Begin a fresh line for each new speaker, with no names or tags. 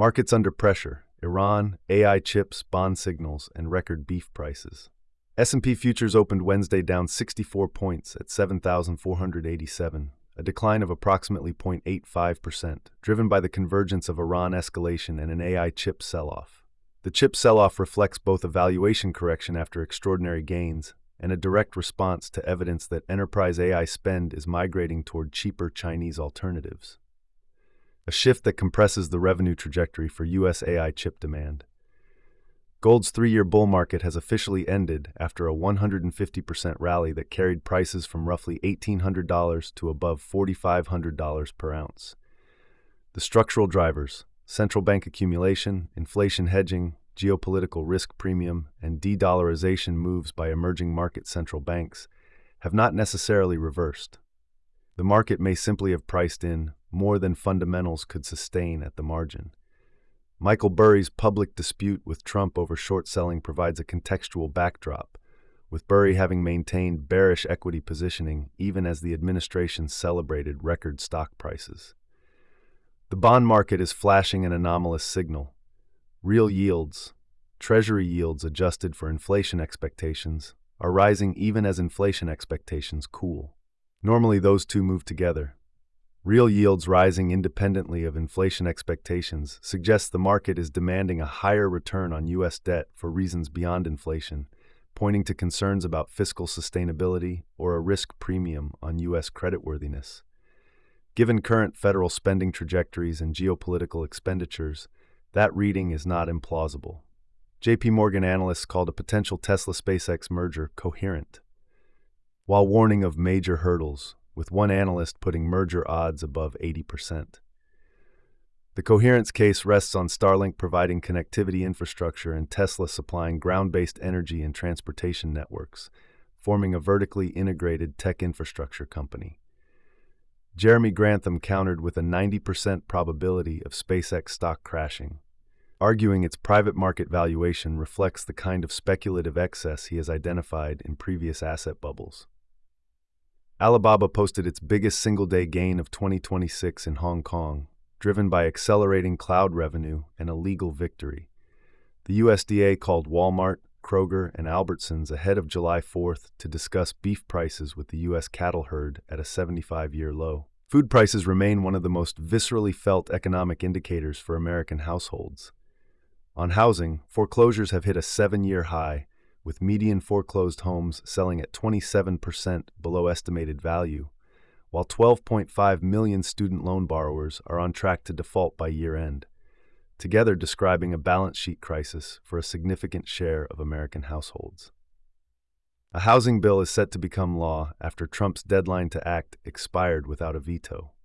Markets under pressure: Iran, AI chips, bond signals, and record beef prices. S&P futures opened Wednesday down 64 points at 7,487, a decline of approximately 0.85%, driven by the convergence of Iran escalation and an AI chip sell-off. The chip sell-off reflects both a valuation correction after extraordinary gains and a direct response to evidence that enterprise AI spend is migrating toward cheaper Chinese alternatives. A shift that compresses the revenue trajectory for U.S. AI chip demand. Gold's 3-year bull market has officially ended after a 150% rally that carried prices from roughly $1,800 to above $4,500 per ounce. The structural drivers: central bank accumulation, inflation hedging, geopolitical risk premium, and de-dollarization moves by emerging market central banks, have not necessarily reversed. The market may simply have priced in more than fundamentals could sustain at the margin. Michael Burry's public dispute with Trump over short selling provides a contextual backdrop, with Burry having maintained bearish equity positioning even as the administration celebrated record stock prices. The bond market is flashing an anomalous signal. Real yields, Treasury yields adjusted for inflation expectations, are rising even as inflation expectations cool. Normally those two move together. Real yields rising independently of inflation expectations suggests the market is demanding a higher return on U.S. debt for reasons beyond inflation, pointing to concerns about fiscal sustainability or a risk premium on U.S. creditworthiness. Given current federal spending trajectories and geopolitical expenditures, that reading is not implausible. JP Morgan analysts called a potential Tesla-SpaceX merger coherent, while warning of major hurdles, with one analyst putting merger odds above 80%. The coherence case rests on Starlink providing connectivity infrastructure and Tesla supplying ground-based energy and transportation networks, forming a vertically integrated tech infrastructure company. Jeremy Grantham countered with a 90% probability of SpaceX stock crashing, arguing its private market valuation reflects the kind of speculative excess he has identified in previous asset bubbles. Alibaba posted its biggest single-day gain of 2026 in Hong Kong, driven by accelerating cloud revenue and a legal victory. The USDA called Walmart, Kroger, and Albertsons ahead of July 4th to discuss beef prices with the U.S. cattle herd at a 75-year low. Food prices remain one of the most viscerally felt economic indicators for American households. On housing, foreclosures have hit a 7-year high, with median foreclosed homes selling at 27% below estimated value, while 12.5 million student loan borrowers are on track to default by year-end, together describing a balance sheet crisis for a significant share of American households. A housing bill is set to become law after Trump's deadline to act expired without a veto.